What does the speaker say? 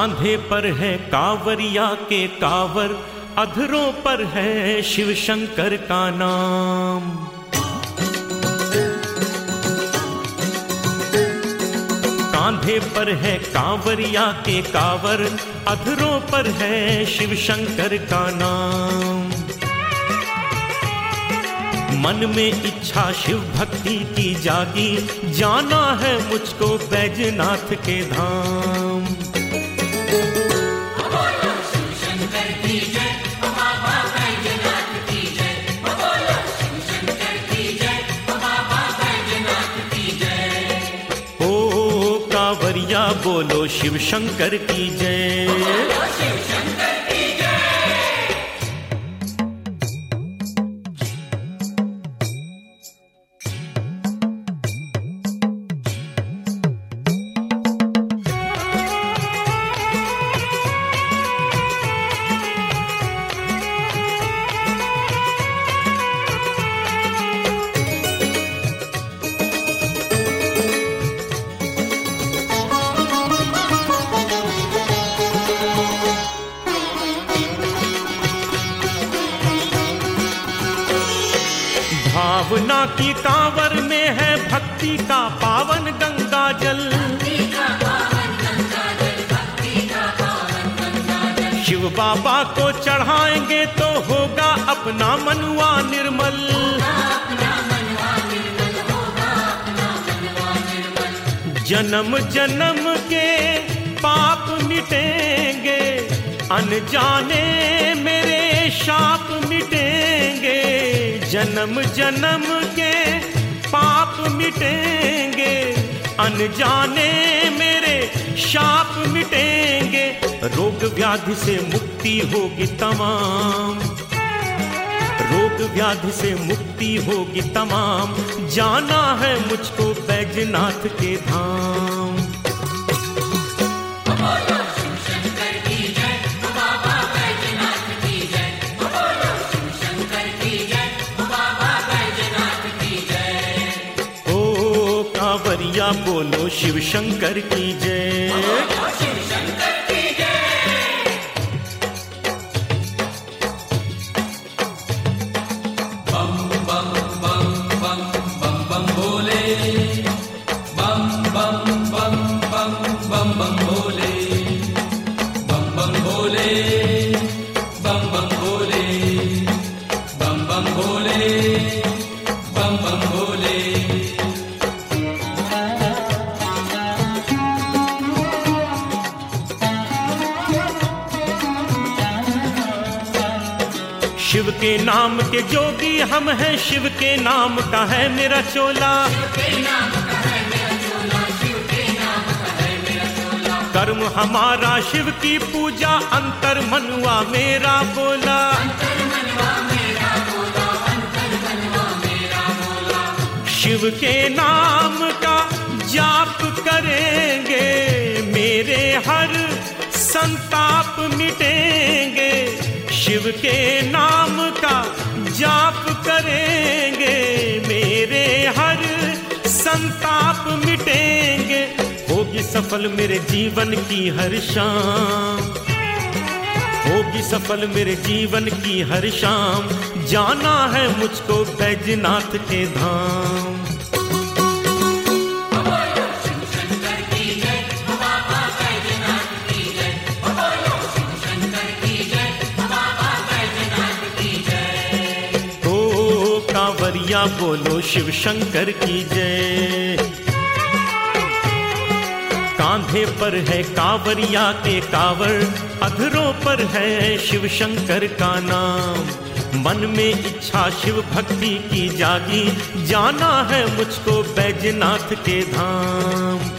कांधे पर है कांवरिया के कांवर, अधरों पर है शिव शंकर का नाम। कांधे पर है कांवरिया के कांवर, अधरों पर है शिव शंकर का नाम। मन में इच्छा शिव भक्ति की जागी, जाना है मुझको बैजनाथ के धाम। कांवरिया बोलो शिव शंकर की जय। भावना की कांवर में है भक्ति का पावन गंगा जल। शिव बाबा को चढ़ाएंगे तो होगा अपना मनुआ निर्मल। जन्म जन्म के पाप मिटेंगे, अनजाने मेरे शाप मिटेंगे। जन्म जन्म के पाप मिटेंगे, अनजाने मेरे शाप मिटेंगे। रोग व्याधि से मुक्ति होगी तमाम, रोग व्याधि से मुक्ति होगी तमाम। जाना है मुझको बैजनाथ के धाम। कांवरिया बोलो शिव शंकर की जय। बम बम बम बम बम बम भोले, बम बम बम बम बम बम भोले, बम बम भोले, बम बम भोले, बम बम भोले, बम बम भोले। शिव के नाम के जोगी हम हैं, शिव के नाम का है मेरा चोला। कर्म हमारा शिव की पूजा, अंतर मनुआ मेरा बोला। शिव के नाम का जाप करेंगे, मेरे हर संताप मिटेंगे। शिव के नाम का जाप करेंगे, मेरे हर संताप मिटेंगे। होगी सफल मेरे जीवन की हर शाम, होगी सफल मेरे जीवन की हर शाम। जाना है मुझको बैजनाथ के धाम। कांवरिया बोलो शिव शंकर की जय। कांधे पर है कांवरिया के कांवर, अधरों पर है शिव शंकर का नाम। मन में इच्छा शिव भक्ति की जागी, जाना है मुझको बैजनाथ के धाम।